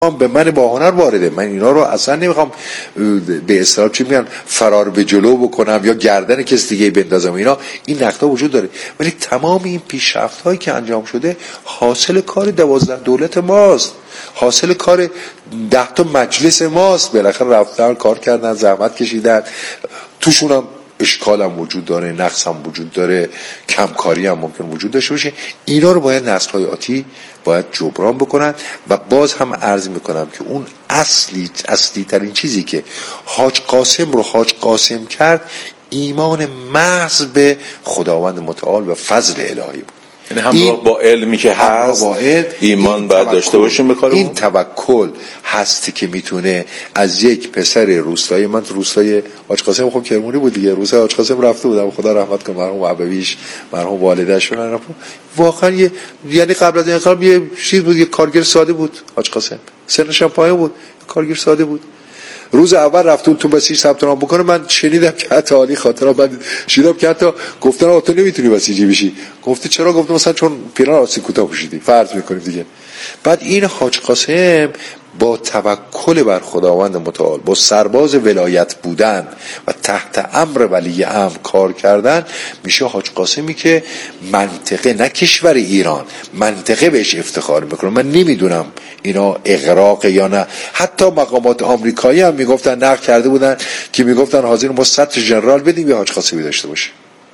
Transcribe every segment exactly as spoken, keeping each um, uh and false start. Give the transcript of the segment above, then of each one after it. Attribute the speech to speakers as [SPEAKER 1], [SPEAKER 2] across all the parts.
[SPEAKER 1] به من با هنر وارده. من اینا رو اصلا نمیخوام به اصطلاح چی میگن فرار به جلو بکنم یا گردن کسی دیگه بندازم. اینا این نقطه وجود داره، ولی تمام این پیشرفت هایی که انجام شده حاصل کار دوازده دولت ماست، حاصل کار ده تا مجلس ماست. بالاخره رفتن کار کردن، زحمت کشیدن، توشون هم اشکال هم وجود داره، نقص هم وجود داره، کمکاری هم ممکن وجود داشته باشه. اینا رو باید نسل‌های آتی باید جبران بکنن. و باز هم عرض میکنم که اون اصلی اصلی ترین چیزی که حاج قاسم رو حاج قاسم کرد ایمان محض به خداوند متعال و فضل الهی بود.
[SPEAKER 2] یعنی همراه با علمی که هست ایمان باید داشته باشیم به کارمون.
[SPEAKER 1] این توکل هستی که میتونه از یک پسر روستایی، من تو روستای حاج قاسم خب کرمونی بود دیگه، روستای حاج قاسم رفته بودم، خدا رحمت کنه مرحوم ابویش، مرحوم والده‌شون، واقعا یه یعنی قبل از انقلاب یه چیز بود، یه کارگر ساده بود حاج قاسم، سنش هم پایین بود، کارگر ساده بود. روز اول رفتون تو بسیج ثبت نام بکنه، من شنیدم که حتی عالی خاطرم، من شنیدم که حتی گفتن آقا تو نمیتونی بسیجی بشی. گفته چرا؟ گفتم مثلا چون پیران آستین کوتاه پوشیدی، فرض میکنیم دیگه. بعد این حاج قاسم با توکل بر خداوند متعال، با سرباز ولایت بودن و تحت امر ولی امر کار کردن، میشه حاج قاسمی که منطقه، نه کشور ایران، منطقه بهش افتخار میکنه. من نمیدونم اینا اغراق یا نه. حتی مقامات آمریکایی هم میگفتن، نقل کرده بودن که میگفتن حاضر ما صد ژنرال بدیم یا حاج قاسمی داشته باشه.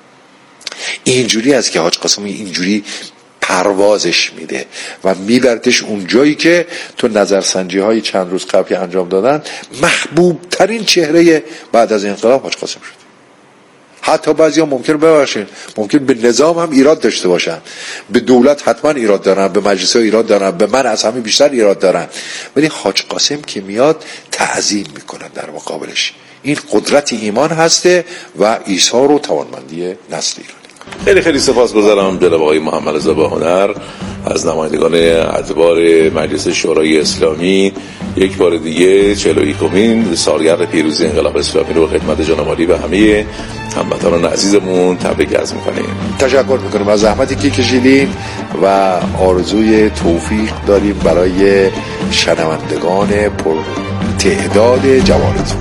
[SPEAKER 1] اینجوری است که حاج قاسمی اینجوری پروازش میده و میبردش اون جایی که تو نظرسنجی های چند روز قبل که انجام دادن محبوب ترین چهره بعد از انقلاب حاج قاسم شد. حتی بعضی ها ممکن ببخشین ممکن به نظام هم ایراد داشته باشن، به دولت حتما ایراد دارن، به مجلس ها ایراد دارن، به من از همه بیشتر ایراد دارن، ولی حاج قاسم که میاد تعظیم میکنن در مقابلش. این قدرت ایمان هسته و ایثار و توانمندی نسل ایران.
[SPEAKER 2] خیلی خیلی سپاسگزارم جناب آقای محمد رضا باهنر از نمایندگان ادوار مجلس شورای اسلامی. یک بار دیگه چهل و یکمین سالگرد پیروزی انقلاب اسلامی رو خدمت جناب عالی و همه هموطنان عزیزمون تبریک عرض می‌کنیم.
[SPEAKER 1] تشکر می‌کنیم از زحمتی که کشیدین و آرزوی توفیق داریم برای شنوندگان پر تعداد جوانتون.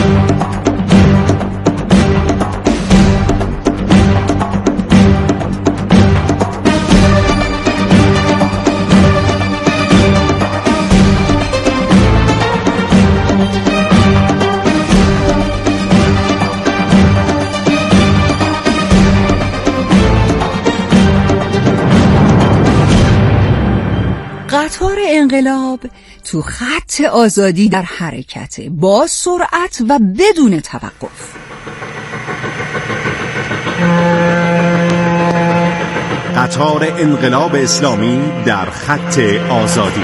[SPEAKER 3] قطار انقلاب تو خط آزادی در حرکت با سرعت و بدون توقف.
[SPEAKER 4] قطار انقلاب اسلامی در خط آزادی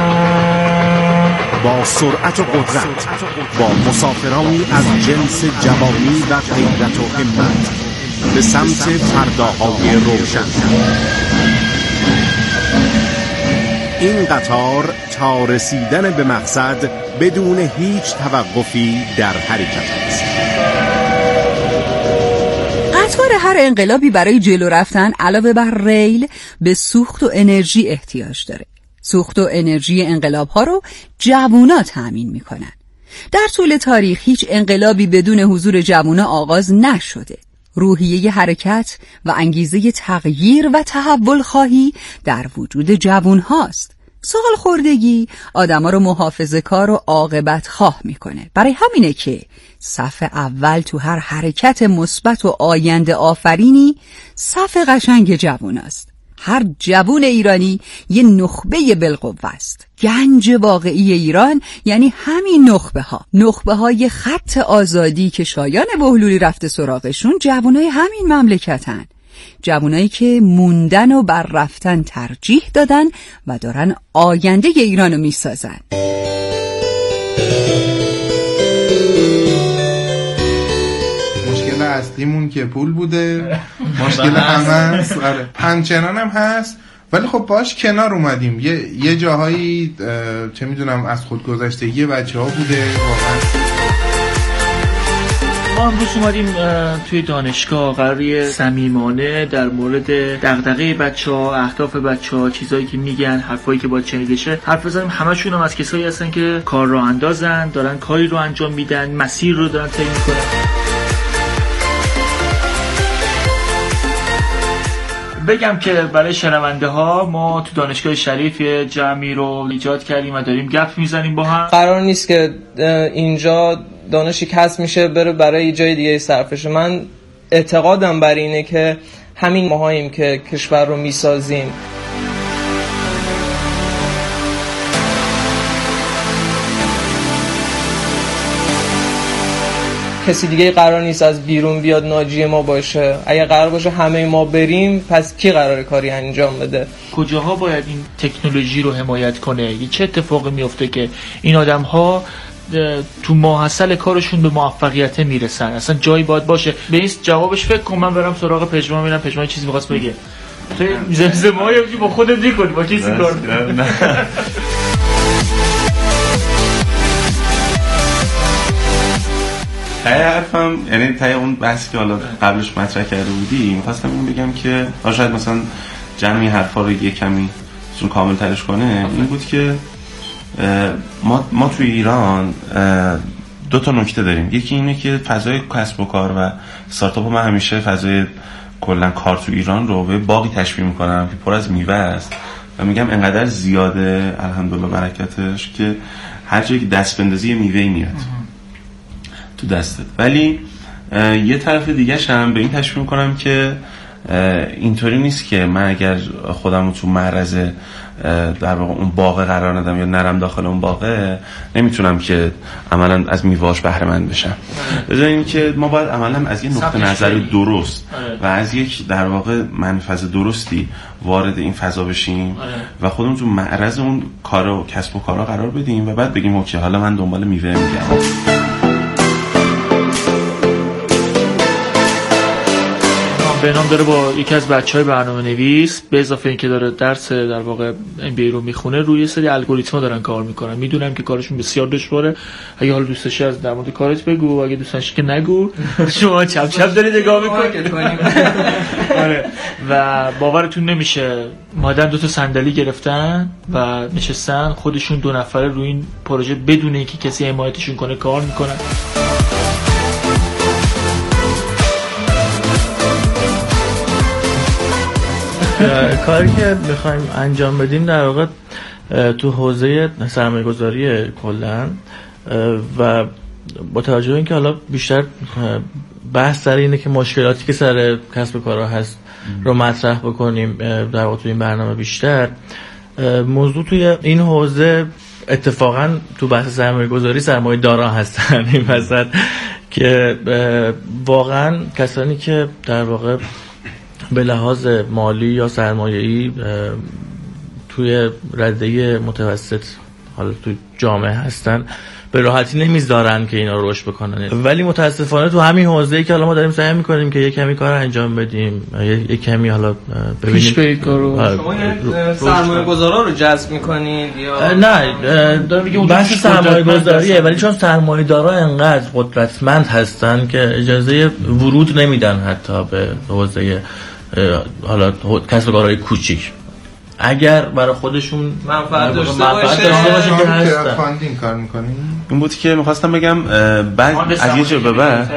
[SPEAKER 4] با سرعت و قدرت، با مسافرانی از جنس جوانی و غیرت و همت به سمت فرداهای روشن. این قطار تا رسیدن به مقصد بدون هیچ توقفی در حرکت است.
[SPEAKER 3] قطار هر انقلابی برای جلو رفتن علاوه بر ریل به سوخت و انرژی احتیاج داره. سوخت و انرژی انقلاب ها رو جوونا تأمین میکنن. در طول تاریخ هیچ انقلابی بدون حضور جوونا آغاز نشده. روحیه حرکت و انگیزه تغییر و تحول خواهی در وجود جوان هاست. سال خوردگی آدما رو محافظه کار و عاقبت خواه میکنه. برای همینه که صف اول تو هر حرکت مثبت و آینده آفرینی صف قشنگ جوان است. هر جوان ایرانی یه نخبه بالقوه است. گنج واقعی ایران یعنی همین نخبه ها، نخبه های خط آزادی که شایان بهلولی رفته سراغشون جوانای همین مملکتن. جوانایی که موندن و بر رفتن ترجیح دادن و دارن آینده ایرانو میسازن.
[SPEAKER 5] مشکل اصلیمون که پول بوده، مشکل همه هست، آره همچنان هم هست، ولی خب باش کنار اومدیم. یه, یه جاهایی چه میدونم از خودگذشتگی بچه ها بوده واقعا.
[SPEAKER 6] ما امروز اومدیم توی دانشگاه قراری صمیمانه در مورد دغدغه بچه‌ها، اهداف بچه‌ها، چیزایی که میگن، حرفایی که باید شنیده شه حرف بزنیم. همشون هم از کسایی هستن که کار راه اندازن، دارن کاری رو انجام میدن، مسیر رو دارن طی میکنن. بگم که برای شنونده ها ما تو دانشگاه شریف یه جمعی رو ایجاد کردیم و داریم گپ میزنیم با هم.
[SPEAKER 7] قرار نیست که اینجا دانشی کسب میشه بره برای جای دیگه صرف شه. من اعتقادم بر اینه که همین ماهاییم که کشور رو میسازیم. کسی دیگه قرار نیست از بیرون بیاد ناجی ما باشه. اگه قرار باشه همه ما بریم، پس کی قراره کاری انجام بده؟
[SPEAKER 6] کجاها باید این تکنولوژی رو حمایت کنه؟ چه اتفاقی میفته که این آدم ها تو ماحصل کارشون به موفقیت میرسن؟ اصلا جایی باید باشه. به این جوابش فکر کنم. من برم سراغ پژمان، ببینم پژمان چیزی می‌خواست بگه. تو زمزمه‌ای که با خودت می‌کنی، با کسی کار نداری.
[SPEAKER 8] تای حرفم، یعنی تای اون بحثی که حالا قبلش مطرح کرده بودی، می‌خواستم اینو بگم که شاید مثلا جمعی حرفا رو یه کمی چون کامل ترش کنه، این بود که ما ما توی ایران دو تا نکته داریم. یکی اینه که فضای کسب و کار و استارتاپ، من همیشه فضای کلا کار تو ایران رو به باغی تشبیه می‌کنم که پر از میوه است و میگم انقدر زیاده الحمدلله برکتش که هر جایی که دست بندازی میوه‌ای میاد تو دستت. ولی یه طرف دیگه‌ش هم به این تشبیه می‌کنم که اینطوری نیست که من اگر خودم رو تو معرض در واقع اون باغ قرار ندم یا نرم داخل اون باغه، نمیتونم که عملا از میوه‌اش بهره مند بشم. بذار این که ما باید عملا از یه نقطه نظر درست و از یک در واقع منفذ درستی وارد این فضا بشیم و خودمون تو معرض اون کار و کسب و کارا قرار بدیم و بعد بگیم اوکی حالا من دنبال میوه میگردم.
[SPEAKER 6] بهنام داره با یکی از بچهای برنامه نویس به اضافه اینکه داره درس در واقع ام بی ای رو میخونه، روی سری الگوریتم‌ها دارن کار میکنن. میدونم که کارشون بسیار دشواره. اگه حالا دوست داشتی از در مورد کارت بگو، اگه دوست داشتی که نگو. شما چپ چپ دارید نگاه میکنید. آره. و باورتون نمیشه مادر دو تا صندلی گرفتن و نشستن خودشون دو نفره روی این پروژه بدون اینکه کسی حمایتشون کنه کار میکنن. کاری که میخوایم انجام بدیم در واقع تو حوزه سرمایه‌گذاری کلا و با توجه به اینکه حالا بیشتر بحث سر اینه که مشکلاتی که سر کسب و کارها هست رو مطرح بکنیم در واقع تو این برنامه بیشتر. موضوع توی این حوزه اتفاقا تو بحث سرمایه‌گذاری سرمایه دارا هستن این وسط که واقعا کسانی که در واقع به لحاظ مالی یا سرمایه‌ای توی رده متوسط حالا توی جامعه هستن به راحتی نمیذارن که اینا رو رشد بکنن. ولی متاسفانه تو همین حوزه‌ای که حالا ما داریم سعی می‌کنیم که یک کمی کار انجام بدیم، یک کمی حالا ببینیم پیش برید کارو. شما
[SPEAKER 7] سرمایه‌گذارا رو جذب می‌کنید یا
[SPEAKER 6] نه؟ دارم میگم بحث سرمایه‌گذاریه، ولی چون سرمایه‌دارا انقدر قدرتمند هستن که اجازه ورود نمیدن حتی به حوزه حالا کسب و کارهای کوچیک. اگر برای خودشون
[SPEAKER 7] منفعت داشته
[SPEAKER 5] باشه که هستن فاندینگ کار می‌کنین.
[SPEAKER 8] این بود که می‌خواستم بگم بعد از یه جا به بعد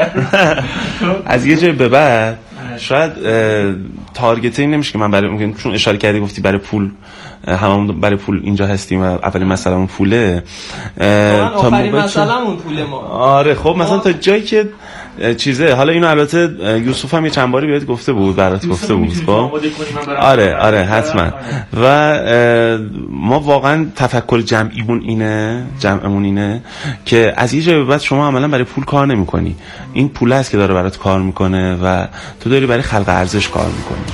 [SPEAKER 8] از یه جا به بعد شاید تارگت این نمیشه که من برای ممکن چون اشاره کردی گفتی برای پول هممون برای پول اینجا هستیم و اولین مسئله‌مون پوله.
[SPEAKER 7] تا آخرین مسئله‌مون پول ما.
[SPEAKER 8] آره خب مثلا تا جایی که چیزه، حالا اینو البته یوسف هم یه چند باری بهت گفته بود برات گفته بود خب آره آره حتما. و ما واقعا تفکر جمعیمون اینه جمعمون اینه که از یه جای به بعد شما عملا برای پول کار نمی‌کنی. این پول است که داره برات کار میکنه و تو داری برای خلق ارزش کار میکنی.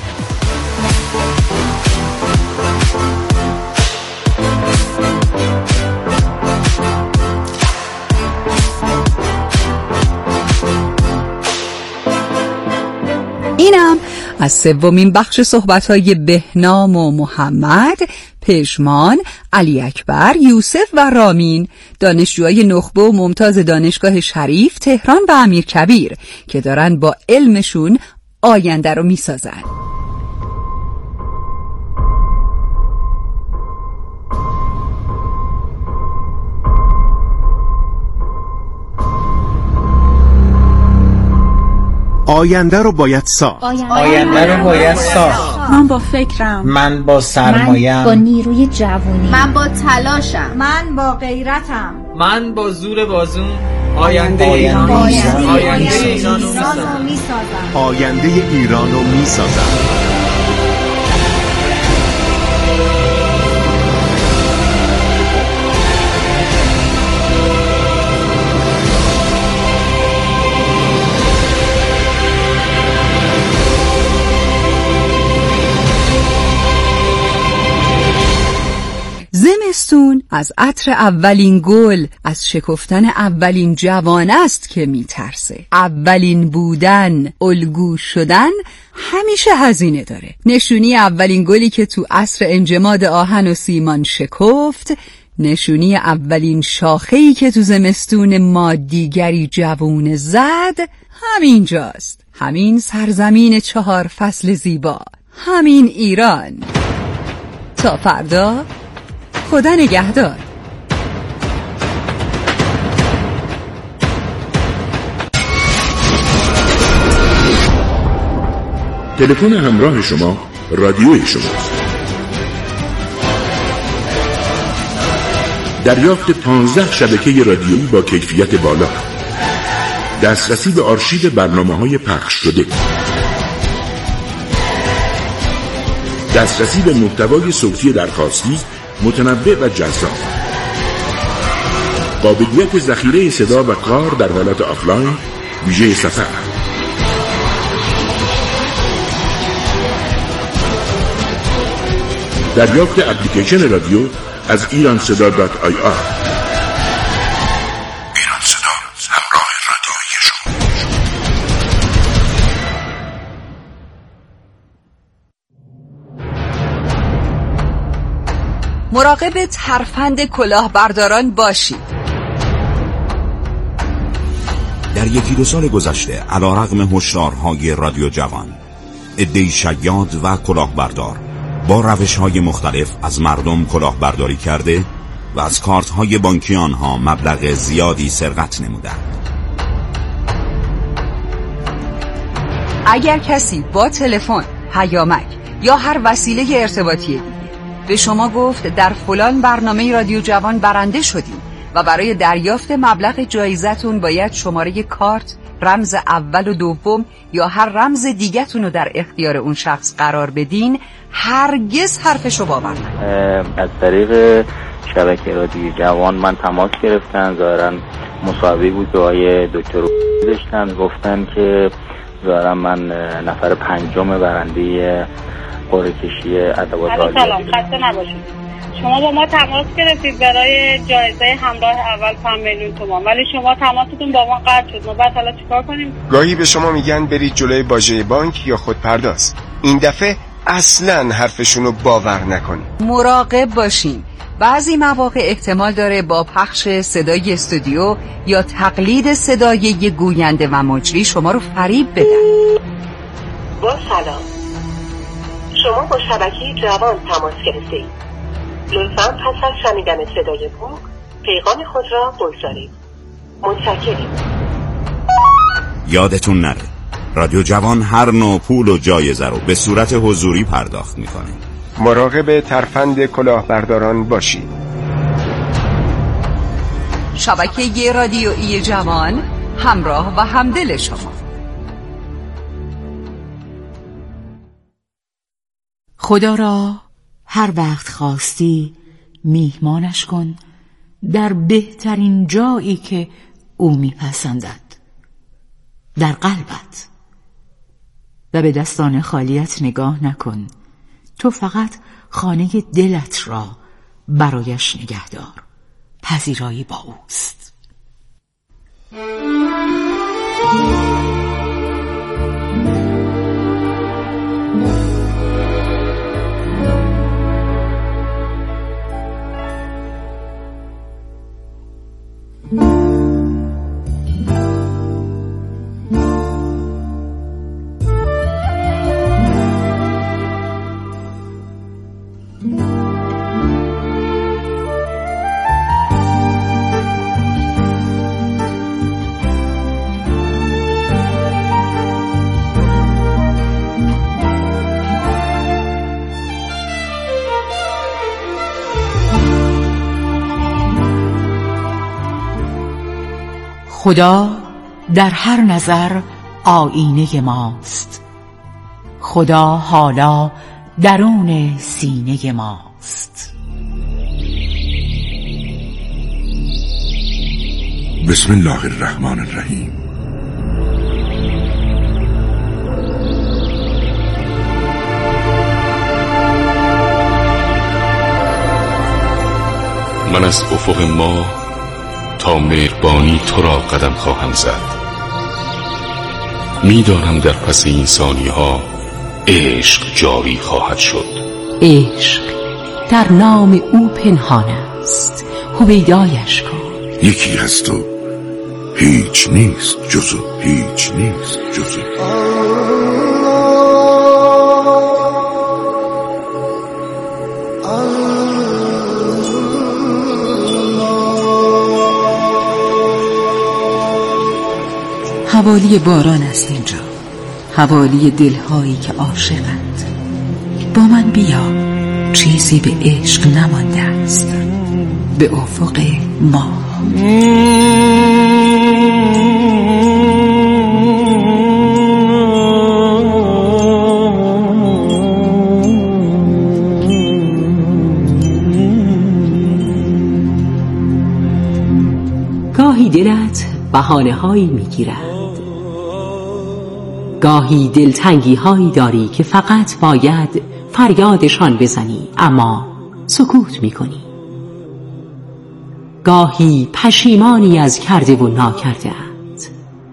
[SPEAKER 3] اینم از سومین بخش صحبت‌های بهنام و محمد، پژمان، علی اکبر، یوسف و رامین، دانشجوهای نخبه و ممتاز دانشگاه شریف تهران و امیرکبیر که دارن با علمشون آینده رو میسازن.
[SPEAKER 4] آینده رو باید ساخت.
[SPEAKER 9] آینده رو باید ساخت.
[SPEAKER 10] من با فکرم،
[SPEAKER 9] من با سرمایه‌ام،
[SPEAKER 10] من با نیروی جوانی،
[SPEAKER 11] من با تلاشم،
[SPEAKER 10] من با غیرتم،
[SPEAKER 7] من با زور بازوم آینده ایران
[SPEAKER 10] آینده ایران رو میسازم.
[SPEAKER 4] آینده ایران رو میسازم.
[SPEAKER 3] زمستون از عطر اولین گل، از شکفتن اولین جوانه است که میترسه. اولین بودن، الگو شدن همیشه هزینه داره. نشونی اولین گلی که تو عصر انجماد آهن و سیمان شکفت، نشونی اولین شاخه‌ای که تو زمستون ما دیگری جوونه زد، همینجاست. همین سرزمین چهار فصل زیبا، همین ایران. تا فردا، خدا نگهدار.
[SPEAKER 12] تلفن همراه شما رادیوی شماست. دریافت پانزده شبکه رادیویی با کیفیت بالا، دسترسی به آرشیو برنامه‌های پخش شده، دسترسی به محتوای صوتی درخواستی متنوع و جذاب، قابلیت ذخیره صدا و کار در حالت آفلاین ویژه سفر، دریافت اپلیکیشن رادیو از ایران صدا دات آی آر. ایران صدا، همراه رادیویی شما.
[SPEAKER 3] مراقب ترفند کلاهبرداران باشید.
[SPEAKER 13] در یکی دو سال گذشته علیرغم هشدارهای رادیو جوان، عده‌ای شیاد و کلاهبردار با روش‌های مختلف از مردم کلاهبرداری کرده و از کارت‌های بانکی آنها مبلغ زیادی سرقت نمودند.
[SPEAKER 3] اگر کسی با تلفن، پیامک یا هر وسیله ارتباطی دیگه به شما گفت در فلان برنامه رادیو جوان برنده شدیم و برای دریافت مبلغ جایزتون باید شماره کارت، رمز اول و دوم یا هر رمز دیگه‌تون رو در اختیار اون شخص قرار بدین، هرگز حرفشو باور نکنید.
[SPEAKER 14] از طریق شبکه رادیو جوان من تماس گرفتن، ظاهراً مصاحبه بود که آقای دکتر داشتن، گفتن که ظاهراً من نفر پنجم برنده قرعه کشی ادوات عالیه.
[SPEAKER 15] سلام، خسته نباشید. شما با ما تماس گرفتید برای جایزه همراه اول پنج میلیون تومان، ولی شما تماستون با ما قطع شد. ما بعد حالا چیکار کنیم؟
[SPEAKER 16] گاهی به شما میگن برید جلوی باجه بانک یا خودپرداز. این دفعه اصلاً حرفشونو باور نکنید.
[SPEAKER 3] مراقب باشین. بعضی مواقع احتمال داره با پخش صدای استودیو یا تقلید صدای یک گوینده و مجری شما رو فریب بدن.
[SPEAKER 17] با سلام، شما با شبکه جوان تماس گرفتید. لطفاً پس از شنیدن صدای بوق پیغام خود را بگذارید. متشکریم.
[SPEAKER 13] یادتون نره رادیو جوان هر نوع پول و جایزه رو به صورت حضوری پرداخت میکنه.
[SPEAKER 16] مراقب ترفند کلاهبرداران باشید.
[SPEAKER 3] شبکه رادیویی جوان، همراه و همدل شما.
[SPEAKER 18] خدا را هر وقت خواستی میهمانش کن در بهترین جایی که او میپسندد، در قلبت، و به دستان خالیت نگاه نکن. تو فقط خانه دلت را برایش نگهدار. پذیرایی با اوست. خدا در هر نظر آینه ماست، خدا حالا درون سینه ماست.
[SPEAKER 12] بسم الله الرحمن الرحیم.
[SPEAKER 11] من از افق ما تا مهربانی تو را قدم خواهم زد. میدانم در پس این ثانیه ها عشق جاری خواهد شد.
[SPEAKER 18] عشق در نام او پنهان است، هویدایش کن.
[SPEAKER 12] یکی هست و هیچ نیست جز و هیچ نیست جز و
[SPEAKER 3] حوالی باران است اینجا، حوالی دلهایی که عاشقند. با من بیا، چیزی به عشق نمانده است، به افق ما.
[SPEAKER 18] گاهی دلت بهانه هایی میگیرد، گاهی دلتنگی هایی داری که فقط باید فریادشان بزنی اما سکوت میکنی. گاهی پشیمانی از کرده و ناکرده‌ات،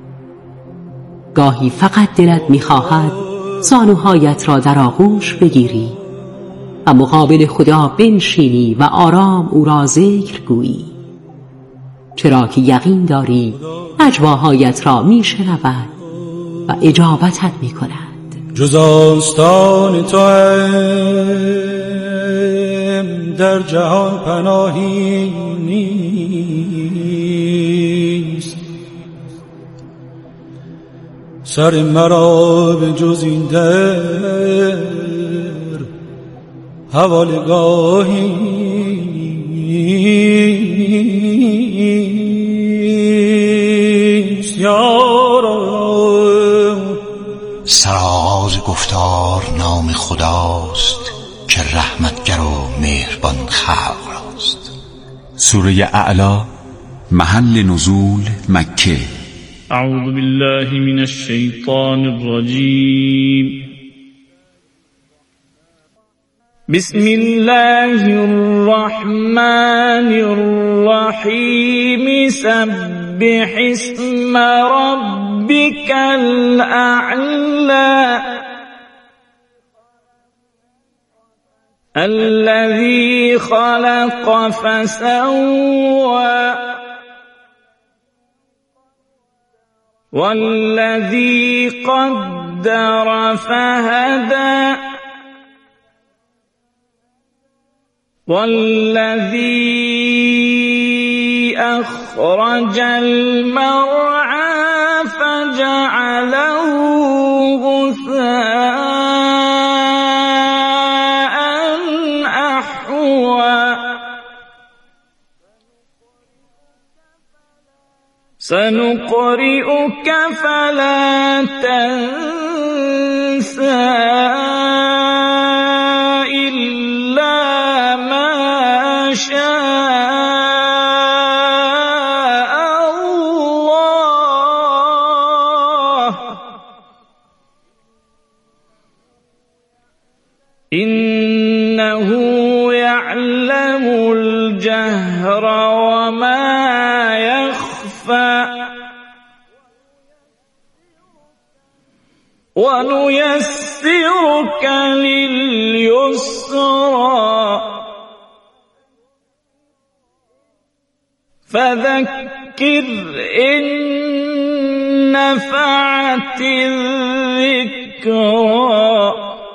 [SPEAKER 18] گاهی فقط دلت میخواهد زانوهایت را در آغوش بگیری و مقابل خدا بنشینی و آرام او را ذکر گویی، چرا که یقین داری نجواهایت را میشنود و اجابتت می کند.
[SPEAKER 19] جز آستان تو در جهان پناهی نیست، سر مرا به جز این در حوالگاهی نیست. یارا
[SPEAKER 20] سرآغاز گفتار نام خداست که رحمتگر و مهربان خلق راست.
[SPEAKER 21] سوره اعلی، محل نزول مکه.
[SPEAKER 22] اعوذ بالله من الشیطان الرجیم. بسم الله الرحمن الرحیم. سبح اسم ربك الأعلى الذي خلق فسوى والذي قدر فهدى والذي أخرج المرعى فجعله غثاء أحوى سنقرئك فلا تنسى إلا ما شاء الله إنه يعلم الجهر وما يخفى ونيسرك لليسرى فذكر إن نفعت الذكرى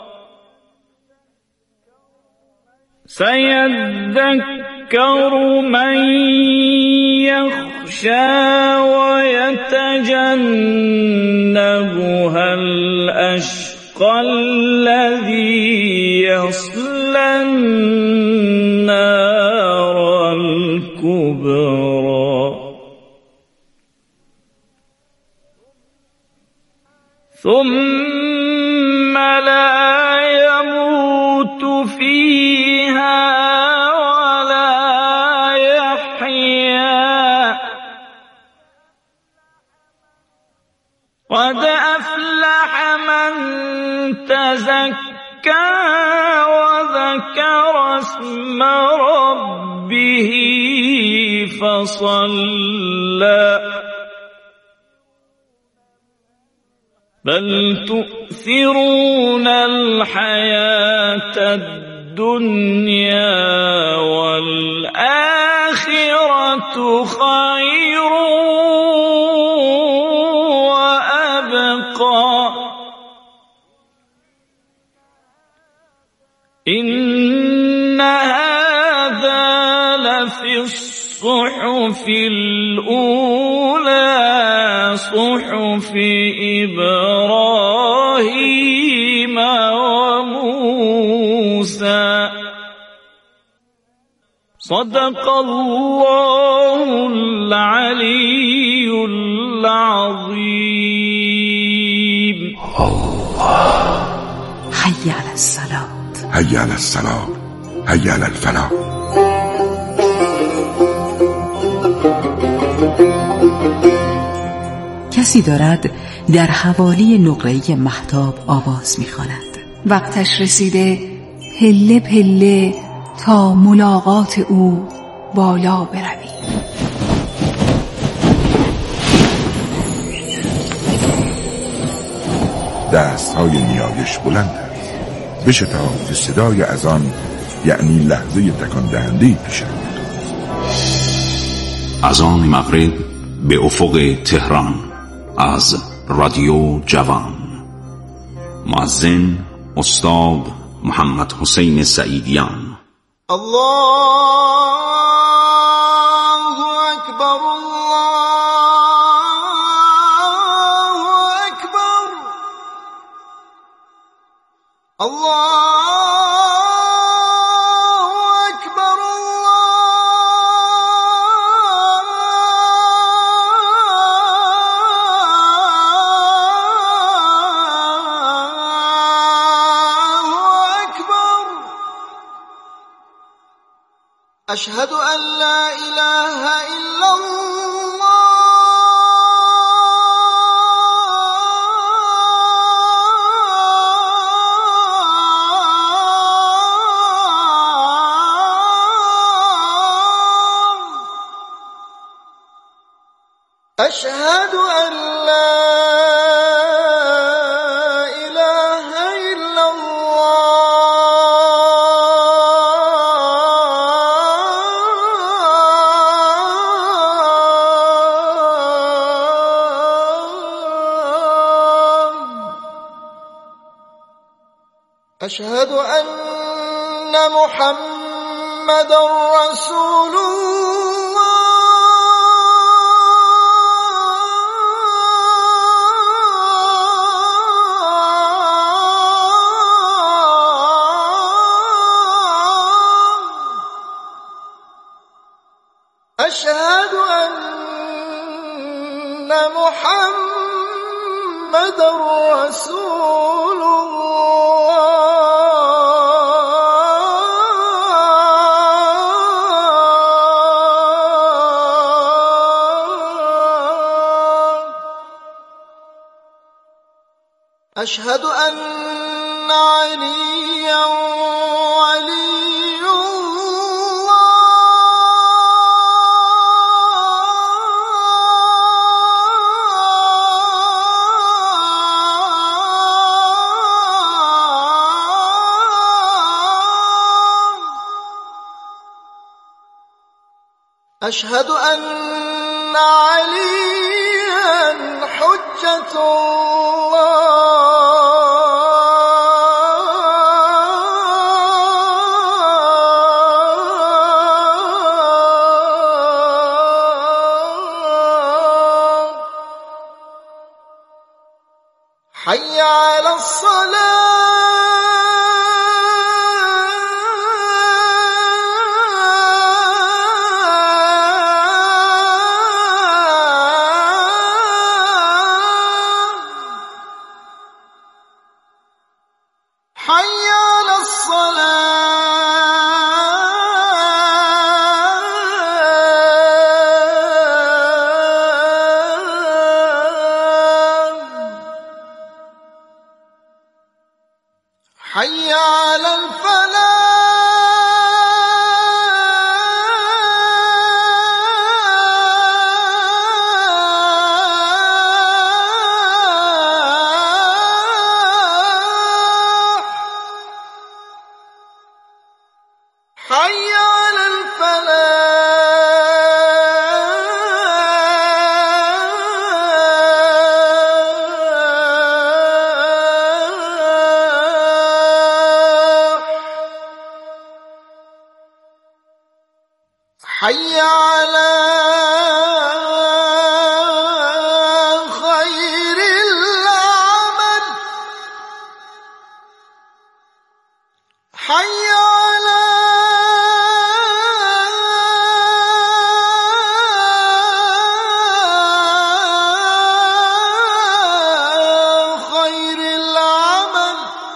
[SPEAKER 22] سيذكر من يخشى ويتجنبها الأشقى الذي يصلى النار الكبرى ثم لا يموت فيها ولا يحيا قد أفلح من تزكى وذكر اسم ربه فصلى بل تؤثرون الحياة الدنيا والآخرة خير وأبقى إن هذا لفي الصحف الأولى صحف إبراهيم وموسى صدق الله العلي العظيم.
[SPEAKER 3] حي على الصلاة
[SPEAKER 12] حي على الصلاة حي على الفلاح.
[SPEAKER 3] کسی دارد در حوالی نقره مهتاب آواز می‌خواند. وقتش رسیده پله پله تا ملاقات او بالا بروی.
[SPEAKER 12] دست های نیایش بلند است. بشتاب که صدای اذان یعنی لحظه تکان دهنده پیش آمد.
[SPEAKER 13] اذان مغرب به افق تهران از رادیو جوان. مؤذن استاد محمد حسین سعیدیان.
[SPEAKER 1] الله اکبر الله اکبر الله أشهد أن لا إله إلا الله أشهد أن لا أشهد أن محمد رسول الله أشهد أن محمد رسول الله أشهد أن عليا ولي الله أشهد أن عليا حجة الله حي على الصلاة حي على الصلاة حي على الفلاح حي على الفلاح حي على خير العمل حي على خير العمل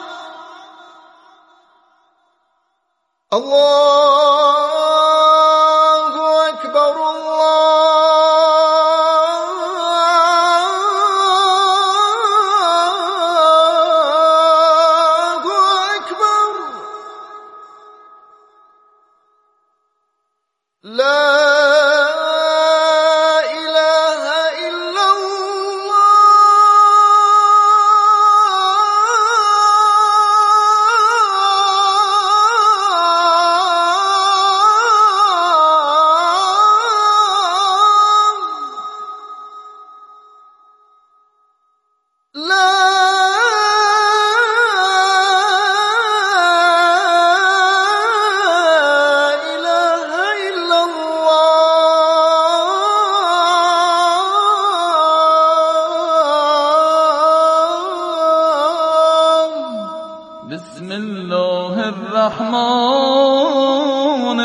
[SPEAKER 1] الله أكبر الله أكبر لا إله إلا الله لا إله إلا الله
[SPEAKER 22] بسم الله الرحمن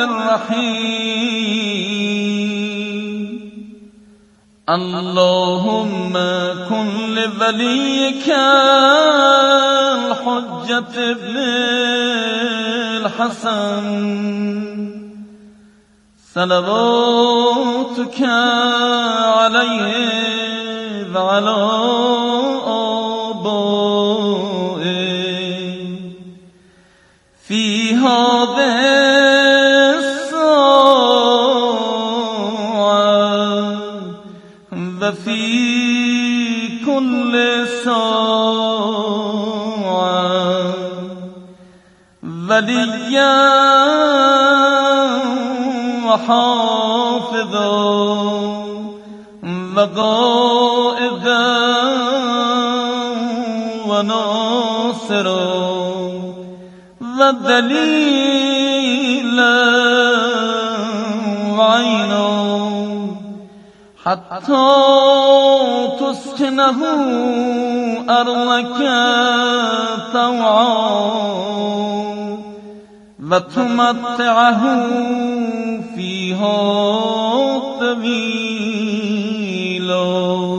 [SPEAKER 22] الرحيم اللهم كن لوليك الحجة ابن الحسن صلواتك عليه وعلى آبائه في هذه الساعة وفي كل ساعة وليا وحافظا وقائدا وناصرا ودليلا وعينا حتى تسكنه أرضك طوعا وتمتعه فيها طويلا